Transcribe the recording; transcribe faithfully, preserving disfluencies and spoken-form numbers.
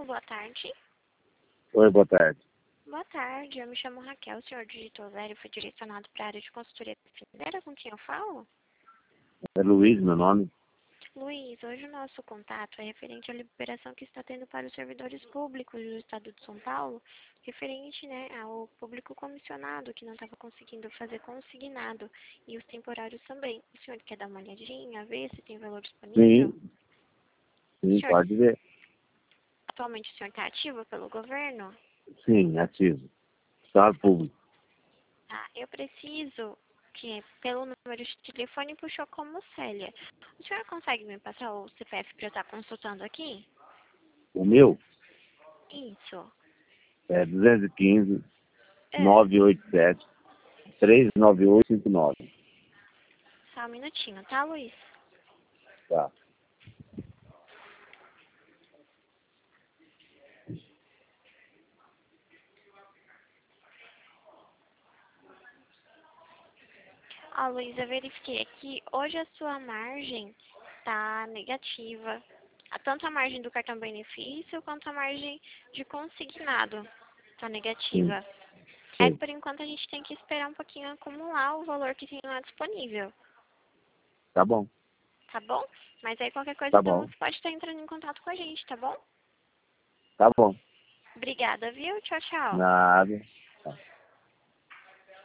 boa tarde. Oi, boa tarde. Boa tarde, eu me chamo Raquel, o senhor digitou zero e foi direcionado para a área de consultoria financeira, com quem eu falo? É Luiz, meu nome. Luiz, hoje o nosso contato é referente à liberação que está tendo para os servidores públicos do Estado de São Paulo, referente, né, ao público comissionado que não estava conseguindo fazer consignado e os temporários também. O senhor quer dar uma olhadinha, ver se tem valor disponível? Sim, sim, Senhor, pode ver. atualmente o senhor está ativo pelo governo? Sim, ativo. Estado público. Ah, eu preciso que, pelo número de telefone, puxou como Célia. O senhor consegue me passar o C P F para eu estar consultando aqui? O meu Isso. é duzentos e quinze, É, novecentos e oitenta e sete, trezentos e noventa e oito cinquenta e nove. só um minutinho, tá, Luiz? Tá. Ó, Luiz, eu verifiquei aqui. Hoje a sua margem tá negativa. A- Tanto a margem do cartão benefício quanto a margem de consignado tá Sim, negativa. É, sim. por enquanto a gente tem que esperar um pouquinho acumular o valor que tem lá disponível. Tá bom, Tá bom? Mas aí qualquer coisa, tá então, bom, você pode estar entrando em contato com a gente, tá bom? tá bom. Obrigada, viu? Tchau, tchau. Nada.